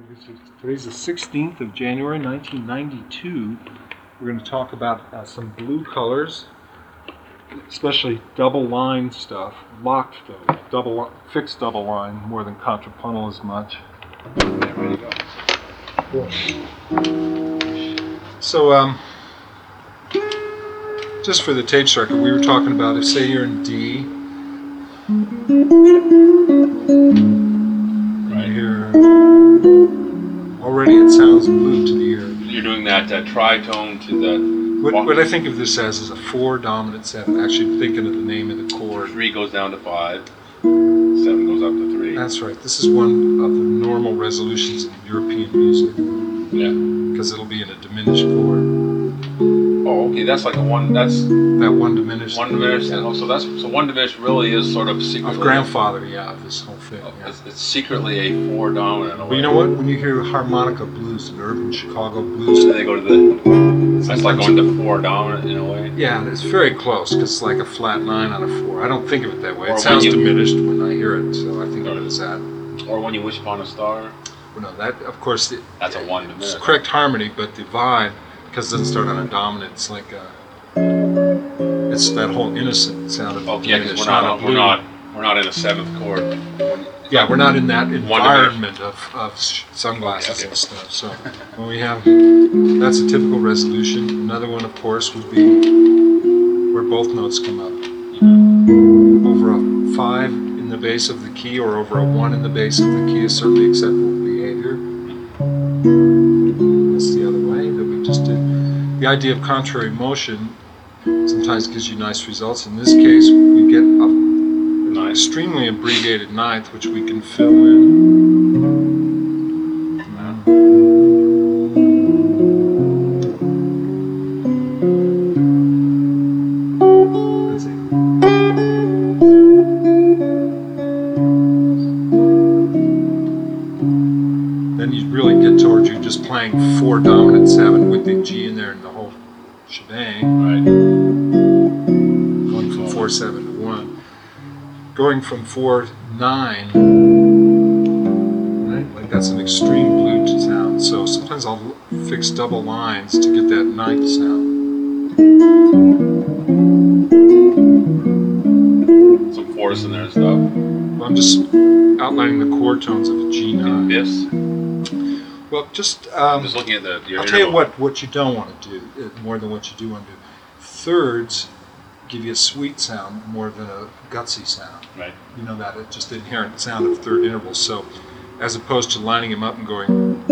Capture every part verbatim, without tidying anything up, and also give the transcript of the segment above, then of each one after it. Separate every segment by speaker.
Speaker 1: Today's the sixteenth of January, nineteen ninety-two. We're going to talk about uh, some blue colors, especially double line stuff. Locked though, double li- fixed double line more than contrapuntal as much.
Speaker 2: Okay, ready to go.
Speaker 1: Cool. So, um, just for the tape circuit, we were talking about if, say, you're in D, right here. Already it sounds blue to the ear.
Speaker 2: You're doing that uh, tritone to the...
Speaker 1: What, what I think of this as is a four dominant seven, actually thinking of the name of the chord.
Speaker 2: Three goes down to five, seven goes up to three.
Speaker 1: That's right. This is one of the normal resolutions in European music.
Speaker 2: Yeah.
Speaker 1: Because it'll be in a diminished chord.
Speaker 2: Oh, okay, that's like a one, that's...
Speaker 1: That one diminished.
Speaker 2: One diminished, and also that's, so one diminished really is sort of secretly...
Speaker 1: Of grandfather, yeah, of this whole thing.
Speaker 2: Oh,
Speaker 1: Yeah.
Speaker 2: it's, it's secretly a four dominant.
Speaker 1: But you know what? When you hear harmonica blues and urban Chicago blues,
Speaker 2: So they go to the... That's like going to four dominant in a way.
Speaker 1: yeah, it's very close because it's like a flat nine on a four. I don't think of it that way.
Speaker 2: Or
Speaker 1: It
Speaker 2: when
Speaker 1: sounds
Speaker 2: you-
Speaker 1: diminished when I hear it, so I think of it as that.
Speaker 2: Or when you wish upon a star.
Speaker 1: Well, no, that of course it,
Speaker 2: That's a one
Speaker 1: it's
Speaker 2: diminished.
Speaker 1: correct harmony, but the vibe, because it doesn't start on a dominant, it's like a, it's that whole innocent sound of
Speaker 2: Oh, yeah, because
Speaker 1: diminished,
Speaker 2: we're not,
Speaker 1: a
Speaker 2: we're
Speaker 1: blue.
Speaker 2: not, we're not in a seventh chord. When-
Speaker 1: Yeah, we're not in that
Speaker 2: One
Speaker 1: environment of, of sh- sunglasses
Speaker 2: Okay, okay.
Speaker 1: and stuff. So when we have, that's a typical resolution. Another one, of course, would be where both notes come up. Over a five in the bass of the key or over a one in the bass of the key is certainly acceptable behavior. That's the other way that we just did. The idea of contrary motion sometimes gives you nice results. In this case, we get a
Speaker 2: Nice.
Speaker 1: extremely abbreviated ninth, which we can fill in. Let's see. Then you really get towards you just playing four dominant seven with the G in there and the whole shebang,
Speaker 2: Right.
Speaker 1: going from four seven to one. Going from four nine, right? Like that's an extreme blue sound. So sometimes I'll fix double lines to get that ninth sound.
Speaker 2: Some fourths in there and stuff.
Speaker 1: Well, I'm just outlining the chord tones of a G nine.
Speaker 2: Fifths.
Speaker 1: Well, just
Speaker 2: I'm
Speaker 1: um,
Speaker 2: just looking at the... the
Speaker 1: I'll tell you
Speaker 2: interval.
Speaker 1: what what you don't want to do uh, more than what you do want to do. Thirds give you a sweet sound more than a gutsy sound.
Speaker 2: Right.
Speaker 1: You know that it's just the inherent sound of third intervals. So, as opposed to lining them up and going,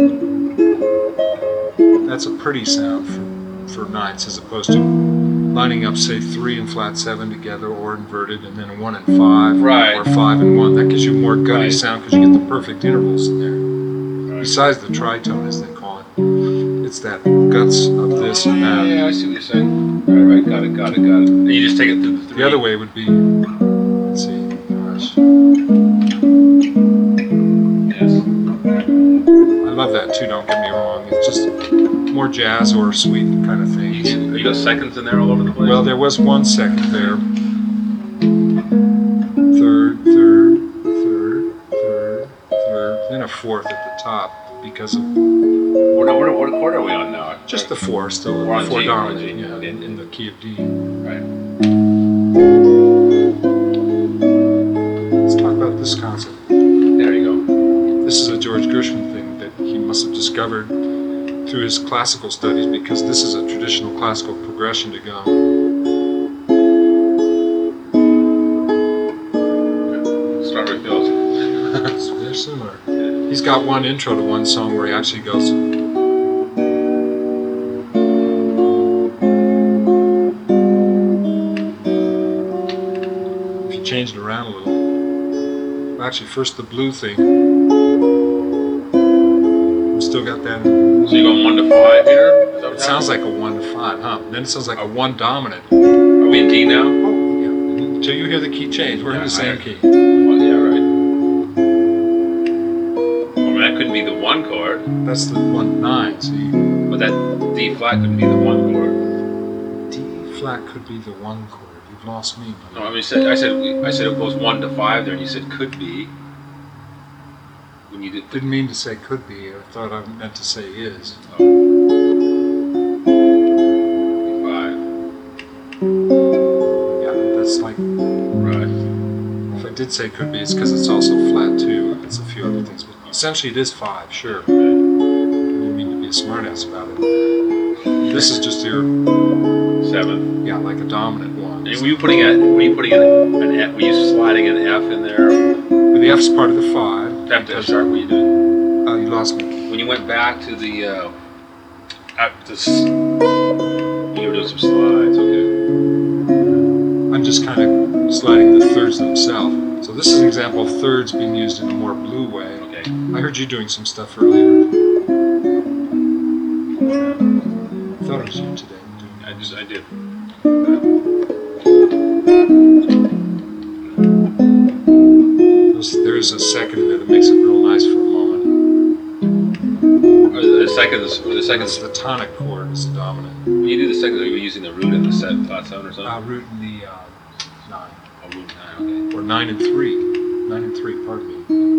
Speaker 1: that's a pretty sound for, for ninths, as opposed to lining up, say, three and flat seven together, or inverted, and then one and five,
Speaker 2: Right.
Speaker 1: or five and one. That gives you more gutty
Speaker 2: Right.
Speaker 1: sound because you get the perfect intervals in there.
Speaker 2: Right.
Speaker 1: Besides the tritone, as they call it, it's that guts of this
Speaker 2: Oh,
Speaker 1: and
Speaker 2: yeah,
Speaker 1: that.
Speaker 2: yeah, I see what you're saying. Right, right, got it, got it, got it. And you just take it through the three.
Speaker 1: The other way would be, let's see, gosh.
Speaker 2: Yes.
Speaker 1: I love that too, don't get me wrong. It's just more jazz or sweet kind of
Speaker 2: You,
Speaker 1: thing.
Speaker 2: get, you got seconds in there all over the place?
Speaker 1: Well, there was one second there. Third, third, third, third, third, then a fourth at the top because of
Speaker 2: What, what, what chord are we on now?
Speaker 1: just the four, still
Speaker 2: We're on
Speaker 1: four
Speaker 2: G, we're on
Speaker 1: dominant,
Speaker 2: G.
Speaker 1: yeah,
Speaker 2: Okay.
Speaker 1: in, in the key of D.
Speaker 2: Right.
Speaker 1: Let's talk about this concept.
Speaker 2: There you go.
Speaker 1: This is a George Gershwin thing that he must have discovered through his classical studies, because this is a traditional classical progression to go.
Speaker 2: Start with those.
Speaker 1: It's very similar. He's got one intro to one song where he actually goes. If you change it around a little. Well, actually, first the blue thing. We still got that.
Speaker 2: So you're going one to five here? Is that
Speaker 1: It
Speaker 2: what
Speaker 1: sounds
Speaker 2: happened?
Speaker 1: like a one to five, huh? Then it sounds like a one dominant.
Speaker 2: Are we in D now?
Speaker 1: Oh, yeah. Until you hear the key change, we're in
Speaker 2: Yeah,
Speaker 1: the same
Speaker 2: I-
Speaker 1: key.
Speaker 2: Well, yeah, right. I mean, that couldn't be the one chord,
Speaker 1: That's the one nine. See,
Speaker 2: but that D flat couldn't be the one chord.
Speaker 1: D flat could be the one chord. You've lost me.
Speaker 2: No, I mean, said, I said, I said it goes one to five there, and you said could be. when you did.
Speaker 1: Didn't mean to say could be. I thought I meant to say is.
Speaker 2: Five.
Speaker 1: Yeah, that's like.
Speaker 2: Right.
Speaker 1: If I did say could be, it's because it's also flat too. It's a few other things, but essentially it is five. Sure. I didn't mean to be a smartass about it. This is just your
Speaker 2: Seven.
Speaker 1: yeah, like a dominant one.
Speaker 2: And were you putting a? Were you putting an, an F? Were you sliding an F in there?
Speaker 1: But the F's part of the five.
Speaker 2: F to sharp. Were you doing?
Speaker 1: Oh, you lost me.
Speaker 2: When you went back to the, uh, at this, you were doing some slides. Okay.
Speaker 1: I'm just kind of sliding the thirds themselves. So this is an example of thirds being used in a more blue way.
Speaker 2: Okay.
Speaker 1: I heard you doing some stuff earlier. I thought it was you today.
Speaker 2: I just I did.
Speaker 1: There's a second in there that makes it real nice for a moment.
Speaker 2: Or the second, or the second.
Speaker 1: It's the tonic chord is the dominant.
Speaker 2: When you do the second, are you using the root in the set flat seven or something?
Speaker 1: Uh, root in the uh, nine.
Speaker 2: Oh, root nine. Okay.
Speaker 1: Or nine and three. Nine and three, pardon me.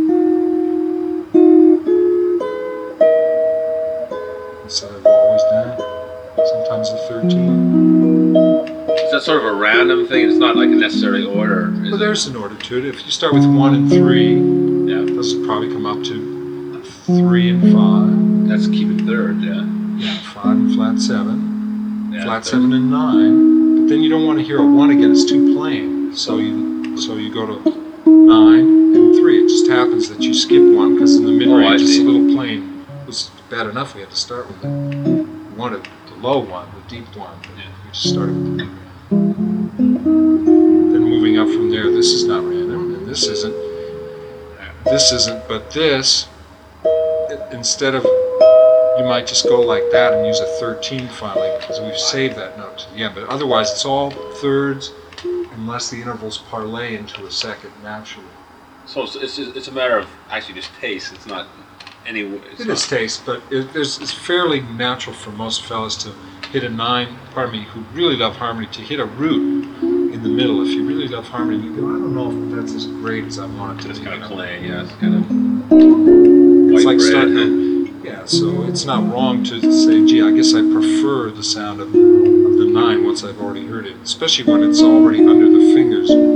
Speaker 1: That's what I've always done. Sometimes a thirteen.
Speaker 2: Is that sort of a random thing? It's not like a necessary order. Is
Speaker 1: Well, there's an order to it. If you start with one and three,
Speaker 2: Yeah.
Speaker 1: those would probably come up to three and five.
Speaker 2: That's keeping third. Yeah.
Speaker 1: Yeah, five and flat seven.
Speaker 2: Yeah,
Speaker 1: flat
Speaker 2: third.
Speaker 1: seven and nine. But then you don't want to hear a one again. It's too plain. So you so you go to nine and three. It just happens that you skip one because in the mid
Speaker 2: Oh, I
Speaker 1: range it's
Speaker 2: see.
Speaker 1: a little plain. It was bad enough we had to start with it. We wanted the low one, the deep one. But
Speaker 2: Yeah.
Speaker 1: we just started with the mid range. Then moving up from there, this is not random, and this isn't. This isn't, but this, i- instead of, you might just go like that and use a thirteen finally, because we've saved that note to the end. But otherwise, it's all thirds, unless the intervals parlay into a second naturally.
Speaker 2: So it's it's, just, it's a matter of actually just taste. It's not any. It's
Speaker 1: It
Speaker 2: not,
Speaker 1: is taste, but it, there's, it's fairly natural for most fellas to hit a nine, pardon me, who really love harmony, to hit a root in the middle. If you really love harmony, you go, I don't know if that's as great as I want it to
Speaker 2: It's
Speaker 1: be.
Speaker 2: kind of clay. Yeah. It's kind of.
Speaker 1: It's
Speaker 2: white
Speaker 1: like
Speaker 2: bread.
Speaker 1: starting. Yeah, so it's not wrong to say, gee, I guess I prefer the sound of, of the nine once I've already heard it, especially when it's already under the fingers.
Speaker 2: Oh,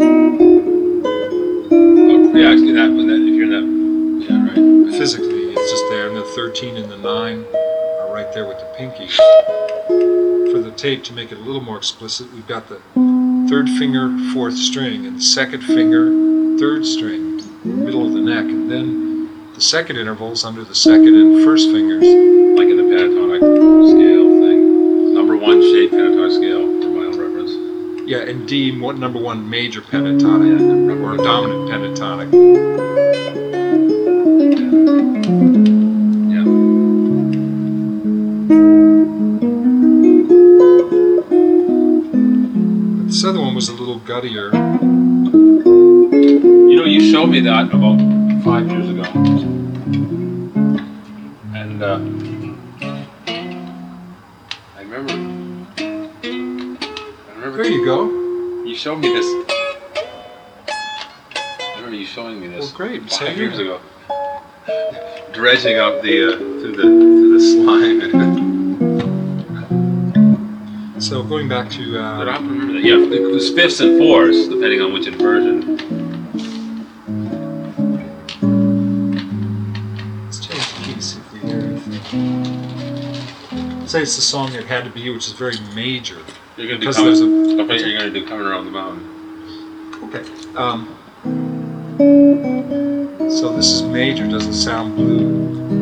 Speaker 2: yeah. Actually, that, when that if you're in that. Yeah. Right.
Speaker 1: Physically, it's just there, and the thirteen and the nine are right there with the pinky. For the tape, to make it a little more explicit, we've got the third finger, fourth string, and the second finger, third string, middle of the neck, and then the second intervals under the second and first fingers.
Speaker 2: Like in the pentatonic scale thing. Number one shape pentatonic scale, for my own reference.
Speaker 1: Yeah, and D, what number one major pentatonic,
Speaker 2: Yeah.
Speaker 1: or dominant pentatonic.
Speaker 2: Yeah.
Speaker 1: But this other one was a little guttier.
Speaker 2: You know, you showed me that about five years ago. And uh, I remember. I remember.
Speaker 1: There you go.
Speaker 2: You showed me this. I remember you showing me this
Speaker 1: Well, great.
Speaker 2: five
Speaker 1: Same
Speaker 2: years
Speaker 1: here.
Speaker 2: ago. Dredging up the uh, through the through the slime.
Speaker 1: So going back to,
Speaker 2: But I
Speaker 1: uh,
Speaker 2: don't remember that. Yeah, it was fifths and fourths, depending on which inversion.
Speaker 1: let's change the key, see if we hear anything. Say it's the song It Had to Be You, which is very major.
Speaker 2: You're gonna do
Speaker 1: Because
Speaker 2: coming,
Speaker 1: there's a-
Speaker 2: okay, you're gonna do coming around the mountain.
Speaker 1: Okay. Um, so this is major, doesn't sound blue.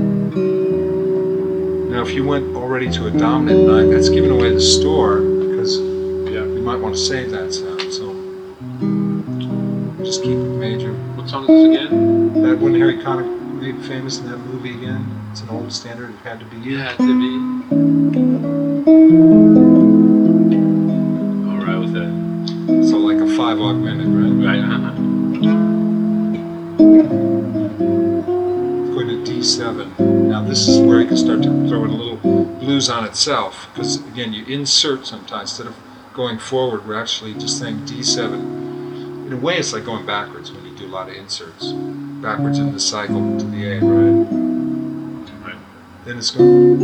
Speaker 1: Now if you went already to a dominant nine, that's giving away the store, because
Speaker 2: Yeah.
Speaker 1: you might want to save that sound. So just keep it major.
Speaker 2: What song is this again?
Speaker 1: That one Harry Connick made famous in that movie again. It's an old standard. It Had to Be You.
Speaker 2: Yeah, to be. All right with that.
Speaker 1: So like a five augmented, right?
Speaker 2: Right. Uh-huh.
Speaker 1: Going to D seven. Now this is where you can start to throw in a little blues on itself, because again you insert sometimes. Instead of going forward, we're actually just saying D seven. In a way it's like going backwards when you do a lot of inserts. backwards in the cycle to the A, right?
Speaker 2: Right.
Speaker 1: Then it's going.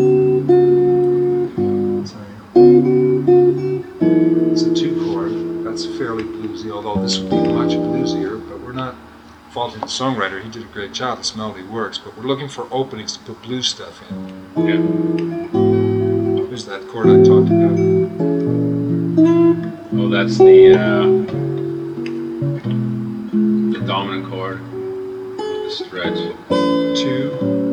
Speaker 1: It's a two chord. That's fairly bluesy, although this would be much bluesier. But we're not faulting the songwriter. He did a great job. This melody works. But we're looking for openings to put blues stuff in.
Speaker 2: Yeah.
Speaker 1: Here's that chord I talked about.
Speaker 2: Oh, that's the uh, the dominant chord with the stretch.
Speaker 1: Two.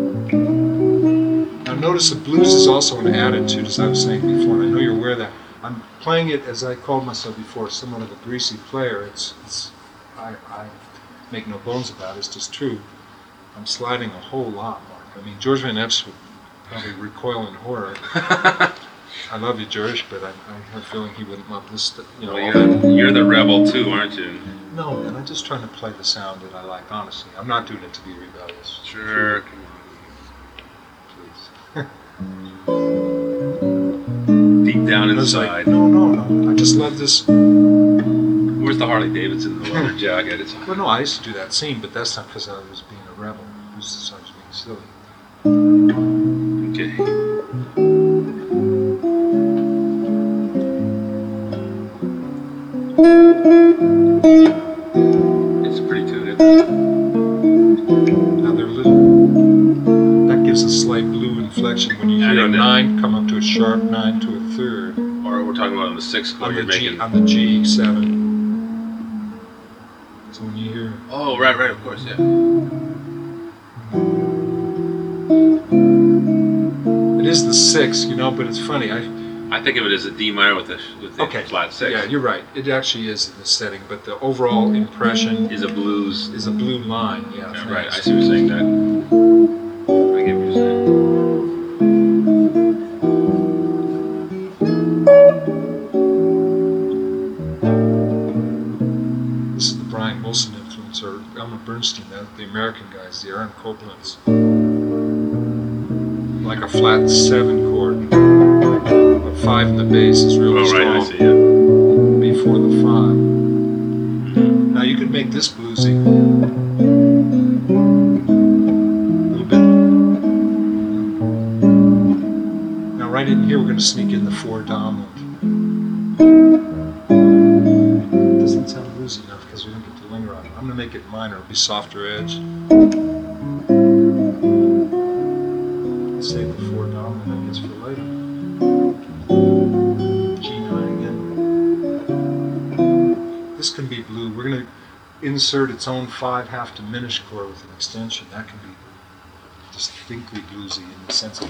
Speaker 1: Now notice the blues is also an attitude, as I was saying before, and I know you're aware of that. I'm playing it, as I called myself before, somewhat of a greasy player. It's, it's I, I make no bones about it, it's just true. I'm sliding a whole lot, Mark. I mean, George Van Eps would probably recoil in horror. I love you, George, but I, I have a feeling he wouldn't love this. You know,
Speaker 2: Well,
Speaker 1: all
Speaker 2: you're,
Speaker 1: that.
Speaker 2: the, you're the rebel too, aren't you?
Speaker 1: No, man, I'm just trying to play the sound that I like, honestly. I'm not doing it to be rebellious.
Speaker 2: Sure.
Speaker 1: Please.
Speaker 2: Deep down
Speaker 1: I was
Speaker 2: inside.
Speaker 1: like, no, no, no. I just love this.
Speaker 2: Where's the Harley Davidson, the leather jacket? It's
Speaker 1: Well, no, I used to do that scene, but that's not because I was being a rebel. It was just I was being silly.
Speaker 2: okay. It's pretty tune. Isn't it?
Speaker 1: Now they're little. That gives a slight blue inflection when you hear a
Speaker 2: Adding that.
Speaker 1: nine come up to a sharp nine to a third
Speaker 2: Or we're talking about on the sixth chord.
Speaker 1: on
Speaker 2: You're
Speaker 1: the G
Speaker 2: making.
Speaker 1: on the G seven. So when you hear
Speaker 2: Oh, right, right. Of course, yeah.
Speaker 1: it is the six, you know, but it's funny. I
Speaker 2: I think of it as a D minor with the with the
Speaker 1: okay,
Speaker 2: flat six.
Speaker 1: yeah, you're right. It actually is in the setting, but the overall impression
Speaker 2: Is a blues.
Speaker 1: is a blue line. Yeah,
Speaker 2: Yeah, right. I
Speaker 1: thanks.
Speaker 2: see what you're saying. That. I get what you're saying.
Speaker 1: This is the Brian Wilson influence, or Elmer Bernstein, the, the American guys, the Aaron Coplands. Like a flat seven chord. A five in the bass is really
Speaker 2: Oh,
Speaker 1: strong
Speaker 2: right. I see. Yeah.
Speaker 1: before the five. Now you could make this bluesy. A little bit. Now right in here we're going to sneak in the four dominant. Doesn't sound bluesy enough because we don't get to linger on it. I'm going to make it minor, it'll be softer edge. Save the four dominant, I guess, for later. G nine again. This can be blue. We're going to insert its own five half diminished chord with an extension. That can be distinctly bluesy in the sense of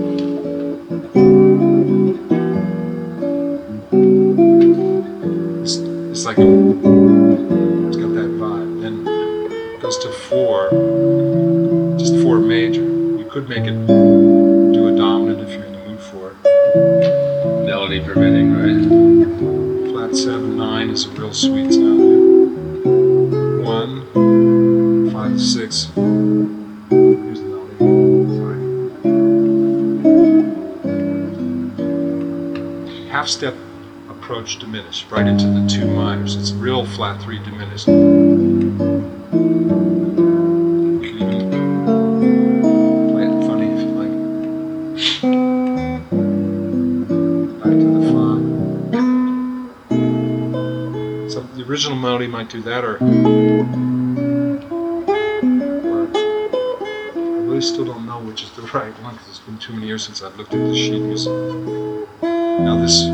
Speaker 1: it's, it's like a, it's got that vibe. Then it goes to four, just four major. You could make it do a dominant if you're in the mood for it.
Speaker 2: Melody permitting, right?
Speaker 1: Flat seven nine is a real sweet sound there. One, five, six. Here's the melody. Sorry. Half step approach diminished right into the two minors. It's real flat three diminished. You can even play it funny if you like. Back to the five. So the original melody might do that, or, or I really still don't know which is the right one because it's been too many years since I've looked at the sheet music. Now this,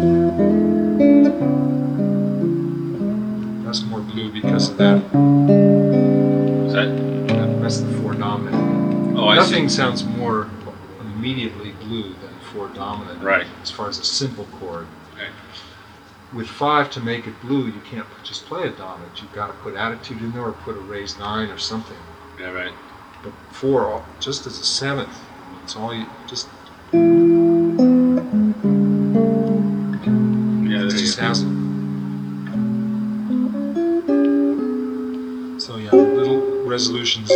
Speaker 1: that's more blue because of that.
Speaker 2: Is that?
Speaker 1: that that's the four dominant.
Speaker 2: Oh, I
Speaker 1: Nothing
Speaker 2: see.
Speaker 1: sounds more immediately blue than four dominant.
Speaker 2: Right.
Speaker 1: As far as a simple chord.
Speaker 2: Okay.
Speaker 1: With five to make it blue, you can't just play a dominant. You've got to put attitude in there or put a raised nine or something.
Speaker 2: Yeah, right.
Speaker 1: But four, just as a seventh, it's all you just.
Speaker 2: Yeah,
Speaker 1: It
Speaker 2: there
Speaker 1: just
Speaker 2: you go.
Speaker 1: has it. So yeah, little resolutions.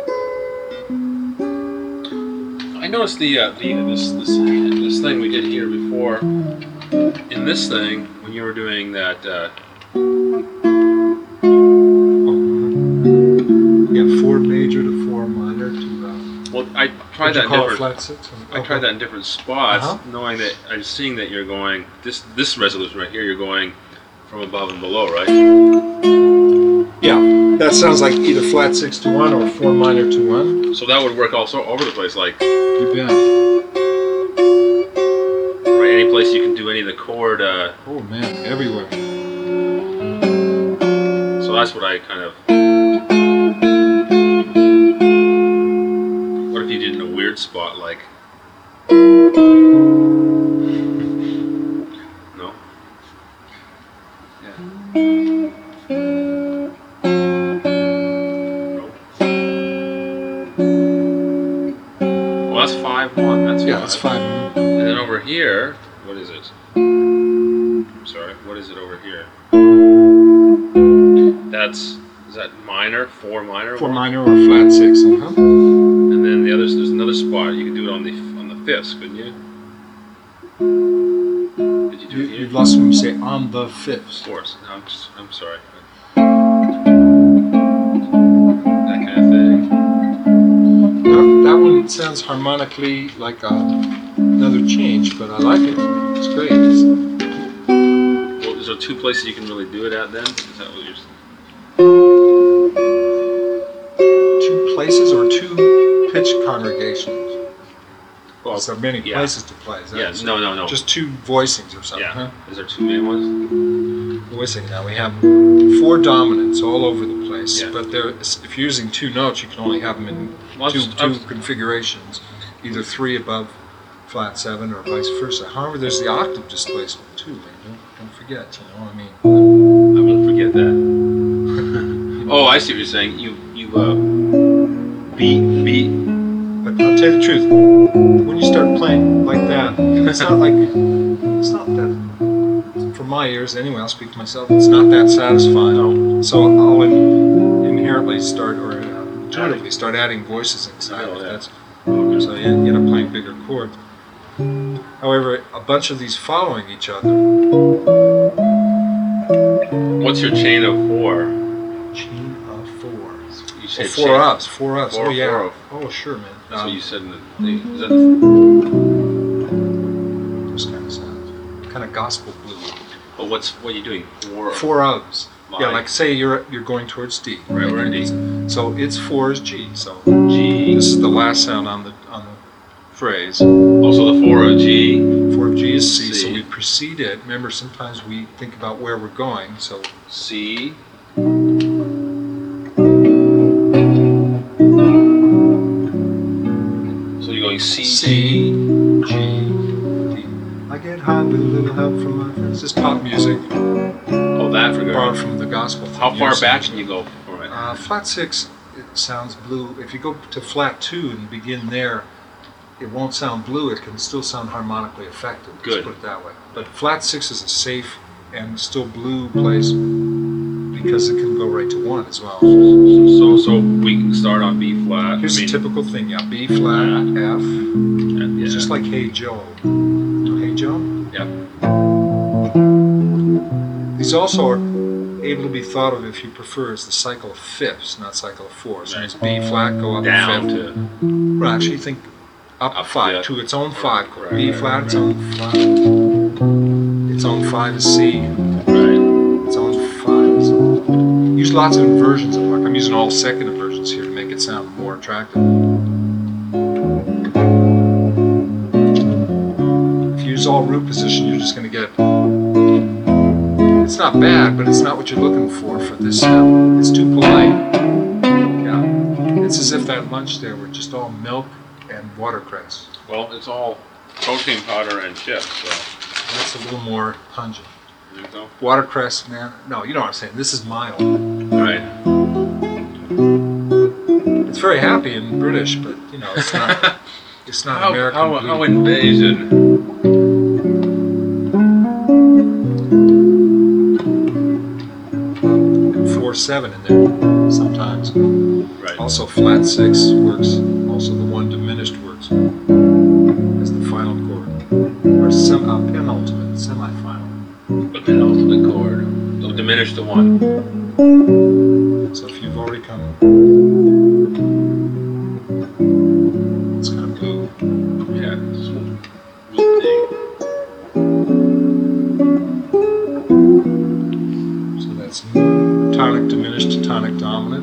Speaker 2: I noticed the uh, the this this this thing we did here before. In this thing, when you were doing that, uh,
Speaker 1: Oh, yeah, four major to four minor to. Uh,
Speaker 2: Well, I tried
Speaker 1: would
Speaker 2: that
Speaker 1: you
Speaker 2: in
Speaker 1: call it
Speaker 2: different.
Speaker 1: flat six?
Speaker 2: I tried that in different spots,
Speaker 1: Uh-huh.
Speaker 2: knowing that I'm seeing that you're going this this resolution right here. You're going from above and below, right?
Speaker 1: Yeah, that sounds like either flat six to one or four minor to one.
Speaker 2: So that would work also over the place, like
Speaker 1: You bet.
Speaker 2: right any place you can do any of the chord. Uh,
Speaker 1: Oh man, everywhere.
Speaker 2: so that's what I kind of. What if you did in a weird spot like? No.
Speaker 1: Yeah.
Speaker 2: No. Well, that's five one. That's
Speaker 1: Yeah,
Speaker 2: five.
Speaker 1: it's five.
Speaker 2: And then over here, what is it? I'm sorry, what is it over here? That's, is that minor, four minor?
Speaker 1: Four
Speaker 2: one?
Speaker 1: minor or flat six. Uh huh.
Speaker 2: And then the other, there's another spot, you can do it on the on the fifths, couldn't you? Did you do
Speaker 1: You,
Speaker 2: it here?
Speaker 1: you've lost when you say on the fifths.
Speaker 2: Of course, no, I'm, just, I'm sorry. That kind of thing.
Speaker 1: That, that one sounds harmonically like uh, another change, but I like it. It's great. It's,
Speaker 2: Well, is there two places you can really do it at then? Is that what you're saying?
Speaker 1: two places or two pitch congregations.
Speaker 2: Well,
Speaker 1: So many
Speaker 2: yeah.
Speaker 1: places to play. Is that
Speaker 2: Yeah, no, no, no.
Speaker 1: Just two voicings or something,
Speaker 2: yeah.
Speaker 1: huh?
Speaker 2: Is there two main ones?
Speaker 1: Voicing. Now we have four dominants all over the place,
Speaker 2: Yeah.
Speaker 1: but there, if you're using two notes, you can only have them in
Speaker 2: Well,
Speaker 1: two,
Speaker 2: I'm-
Speaker 1: two
Speaker 2: I'm-
Speaker 1: configurations, either three above flat seven or vice versa. However, there's the octave displacement too. Man. Don't, don't forget. You know what I mean?
Speaker 2: I wouldn't forget that. Oh, I see what you're saying. You, you, uh, beat, beat.
Speaker 1: But I'll tell you the truth. When you start playing like that, it's not like it's not that. For my ears, anyway, I'll speak to myself. It's not that satisfying.
Speaker 2: No.
Speaker 1: So I'll in, inherently start or uh, intuitively start adding voices inside.
Speaker 2: Oh,
Speaker 1: it.
Speaker 2: yeah.
Speaker 1: That's so you end up playing bigger chords. However, a bunch of these following each other.
Speaker 2: What's your chain of four?
Speaker 1: Chain of four.
Speaker 2: You
Speaker 1: Oh,
Speaker 2: said
Speaker 1: four
Speaker 2: chain.
Speaker 1: ups. Four ups.
Speaker 2: Four,
Speaker 1: oh yeah.
Speaker 2: four.
Speaker 1: Oh sure, man.
Speaker 2: That's
Speaker 1: Um,
Speaker 2: what you said in the thing. Is that,
Speaker 1: Those kind of sounds. Kind of gospel blue.
Speaker 2: but what's what are you doing? Four.
Speaker 1: Four ups. Yeah,
Speaker 2: Like-
Speaker 1: like say you're you're going towards D.
Speaker 2: Right, we're in D.
Speaker 1: So its four is G. So
Speaker 2: G.
Speaker 1: this is the last sound on the on the phrase.
Speaker 2: Also the four of G.
Speaker 1: Four of G is C. So
Speaker 2: C.
Speaker 1: we precede it. Remember, sometimes we think about where we're going. So
Speaker 2: C. So you're going C.
Speaker 1: C, G, D. I get high with a little help from my friends. This is pop music,
Speaker 2: Oh, that for
Speaker 1: borrowed
Speaker 2: good.
Speaker 1: from the gospel.
Speaker 2: How far
Speaker 1: Years
Speaker 2: back
Speaker 1: ago.
Speaker 2: can you go from it?
Speaker 1: Uh, flat six, it sounds blue. If you go to flat two and begin there, it won't sound blue. It can still sound harmonically effective. Let's
Speaker 2: Good.
Speaker 1: put it that way. But flat six is a safe and still blue place because it can go right to one as well.
Speaker 2: So so we can start on B flat.
Speaker 1: Here's
Speaker 2: I
Speaker 1: a
Speaker 2: mean,
Speaker 1: typical thing. Yeah, B flat, F.
Speaker 2: yeah.
Speaker 1: It's just like Hey Joe. You know Hey Joe?
Speaker 2: Yep.
Speaker 1: These also are able to be thought of, if you prefer, as the cycle of fifths, not cycle of fours. So
Speaker 2: Right.
Speaker 1: it's B flat, go up
Speaker 2: Down
Speaker 1: a fifth.
Speaker 2: to
Speaker 1: Well, actually, think up,
Speaker 2: Up,
Speaker 1: five
Speaker 2: yeah.
Speaker 1: to its own five chord.
Speaker 2: Right,
Speaker 1: B
Speaker 2: right,
Speaker 1: flat,
Speaker 2: right,
Speaker 1: its own five. Its own five is C.
Speaker 2: right.
Speaker 1: Its own five is. Use lots of inversions of work. I'm using all second inversions here to make it sound more attractive. If you use all root position, you're just going to get. It's not bad, but it's not what you're looking for for this sound. It's too polite. Yeah, it's as if that lunch there were just all milk and watercress.
Speaker 2: Well, it's all protein powder and chips, so
Speaker 1: That's a little more pungent.
Speaker 2: you think so?
Speaker 1: Watercress, man. No, you know what I'm saying. This is mild.
Speaker 2: Right.
Speaker 1: It's very happy and British, but you know, it's not. It's not
Speaker 2: How,
Speaker 1: American.
Speaker 2: how,
Speaker 1: blue.
Speaker 2: how invasion?
Speaker 1: Four seven in there sometimes.
Speaker 2: Right.
Speaker 1: Also, flat six works. Also, the one diminished works as the final chord, or sem- uh, penultimate, semi-final.
Speaker 2: The penultimate chord. So diminish the one.
Speaker 1: So if you've already come dominant.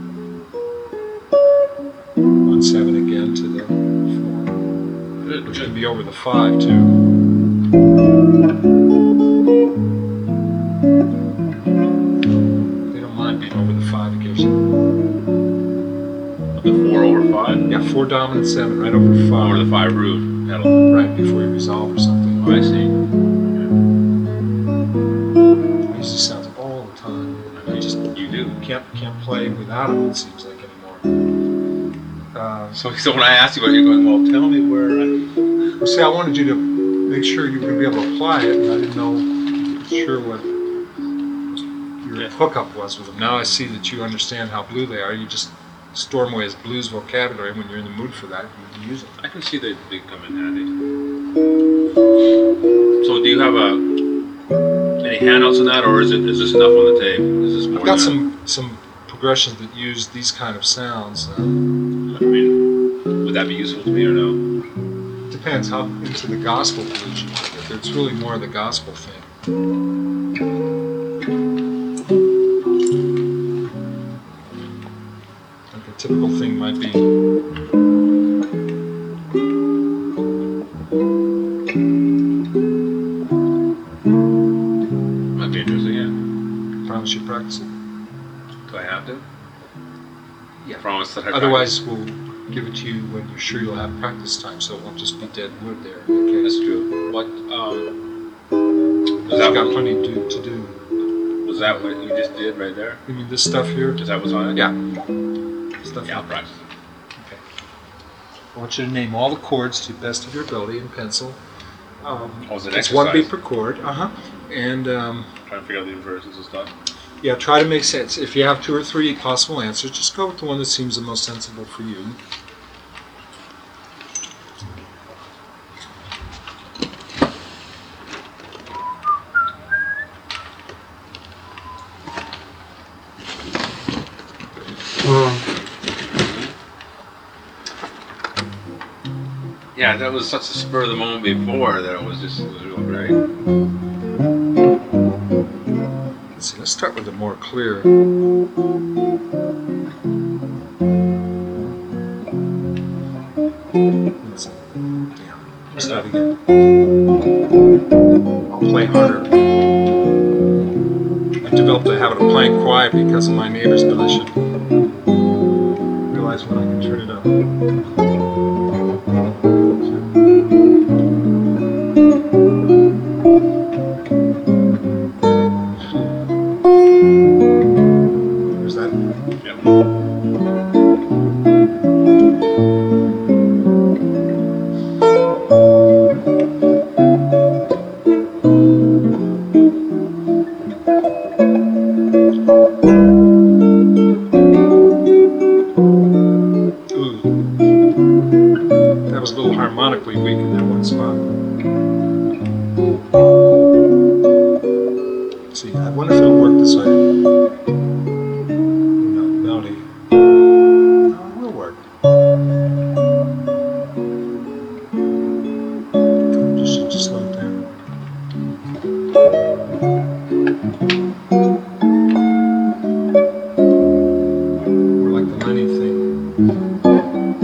Speaker 1: One seven again to the four,
Speaker 2: Good,
Speaker 1: which
Speaker 2: good.
Speaker 1: can be over the five too. They don't mind being over the five. It gives
Speaker 2: The four over five?
Speaker 1: yeah four dominant seven right over five.
Speaker 2: Over the five root pedal.
Speaker 1: Right before you resolve or something.
Speaker 2: Oh, I see.
Speaker 1: It usually sounds all the time.
Speaker 2: I
Speaker 1: I just
Speaker 2: mean, you do.
Speaker 1: can't can't play without them. It seems like anymore. Uh,
Speaker 2: So, so when I asked you about it, you're going, well, tell me where I...
Speaker 1: well, see, I wanted you to make sure you were going to be able to apply it, and I didn't know sure what your
Speaker 2: Yeah.
Speaker 1: hookup was with them. Now I see that you understand how blue they are. You just store them away as blues vocabulary. When you're in the mood for that, you can use them.
Speaker 2: I can see they, they come in handy. So do you have a any handouts on that, or is it is this enough on the tape? Is this more
Speaker 1: I've got
Speaker 2: than
Speaker 1: some some progressions that use these kind of sounds. Um,
Speaker 2: I mean, would that be useful to me or no?
Speaker 1: depends how into the gospel blues you want to get. It's really more of the gospel thing. Like a typical thing might be
Speaker 2: Might be interesting, yeah.
Speaker 1: promise you practice it.
Speaker 2: Do I have to?
Speaker 1: Yeah.
Speaker 2: Promise that I
Speaker 1: Otherwise, we'll give it to you when you're sure you'll have practice time, so it won't just be dead wood there. In
Speaker 2: practice.
Speaker 1: your
Speaker 2: That's
Speaker 1: case.
Speaker 2: true. What um was
Speaker 1: You've
Speaker 2: that
Speaker 1: got
Speaker 2: what,
Speaker 1: plenty to do, to do.
Speaker 2: was that what you just did right there?
Speaker 1: You mean this stuff here?
Speaker 2: Is that what's on it?
Speaker 1: Yeah. Stuff
Speaker 2: Yeah, I'll
Speaker 1: like that.
Speaker 2: practice it.
Speaker 1: Okay. I want you to name all the chords to the best of your ability in pencil. Um,
Speaker 2: Oh, is it
Speaker 1: it's one beat
Speaker 2: exercise?
Speaker 1: per chord. Uh huh. And um,
Speaker 2: Trying to figure out the inversions and stuff.
Speaker 1: yeah, try to make sense. If you have two or three possible answers, just go with the one that seems the most sensible for you.
Speaker 2: Yeah, that was such a spur of the moment before that it was just it was real great.
Speaker 1: Let's see. Let's start with the more clear. Let's see. Yeah. Let's start again. I'll play harder. I've developed a habit of playing quiet because of my neighbors, but I should realize when I can turn it up. There's that.
Speaker 2: Yep.
Speaker 1: Ooh. That was a little harmonically weak in that one spot. Let's see, I wonder if it'll work this way. No, melody. No, it will work. Just, just slow it down. More like the Lenny thing.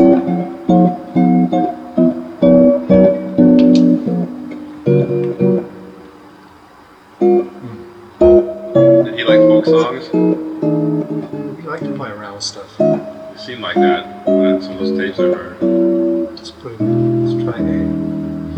Speaker 2: Did he like folk songs?
Speaker 1: We like to play around with stuff.
Speaker 2: It seemed like that on some of those tapes I've heard.
Speaker 1: Let's put it, let's try A.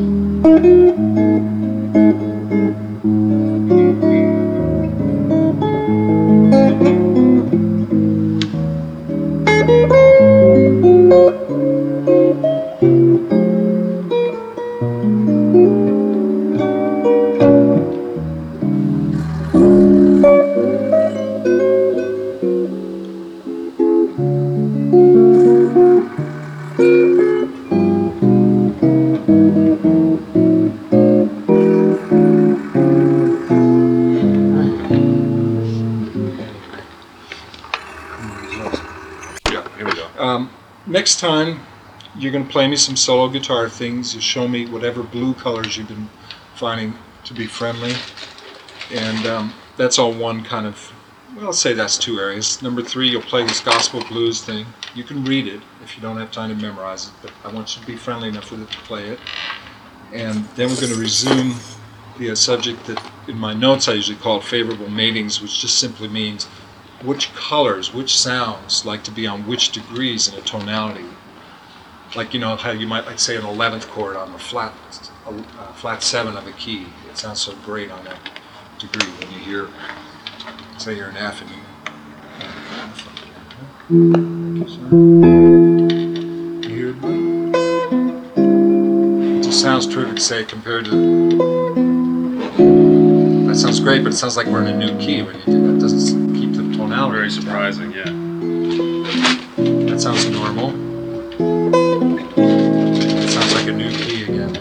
Speaker 2: Yeah, here we go.
Speaker 1: Um, next time, you're going to play me some solo guitar things. You show me whatever blue colors you've been finding to be friendly. And um, that's all one kind of well, let's say that's two areas. Number three, you'll play this gospel blues thing. You can read it if you don't have time to memorize it, but I want you to be friendly enough with it to play it. And then we're going to resume the uh, subject that in my notes I usually call favorable matings, which just simply means which colors, which sounds like to be on which degrees in a tonality. Like, you know, how you might like say an eleventh chord on the flat, uh, flat seven of a key. It sounds so great on that degree when you hear, say you're an F and you. You hear it? It just sounds terrific, say, compared to. That sounds great, but it sounds like we're in a new key when you do that. It doesn't keep the tonality.
Speaker 2: Very surprising, yeah.
Speaker 1: That sounds normal. It sounds like a new key again.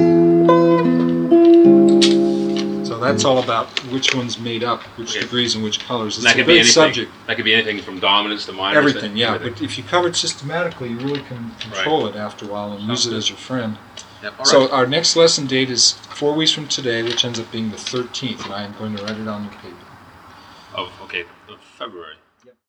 Speaker 1: So that's all about which one's made up, which
Speaker 2: Okay.
Speaker 1: degrees and which colors. It's
Speaker 2: That
Speaker 1: a
Speaker 2: could be
Speaker 1: great
Speaker 2: anything.
Speaker 1: subject.
Speaker 2: That could be anything from dominance to minor.
Speaker 1: Everything, yeah.
Speaker 2: Everything.
Speaker 1: But if you cover it systematically, you really can control it after a while and use it
Speaker 2: Sounds
Speaker 1: as your friend.
Speaker 2: Yep, all
Speaker 1: So
Speaker 2: right.
Speaker 1: our next lesson date is four weeks from today, which ends up being the thirteenth, and I am going to write it on your paper.
Speaker 2: Of okay, of February.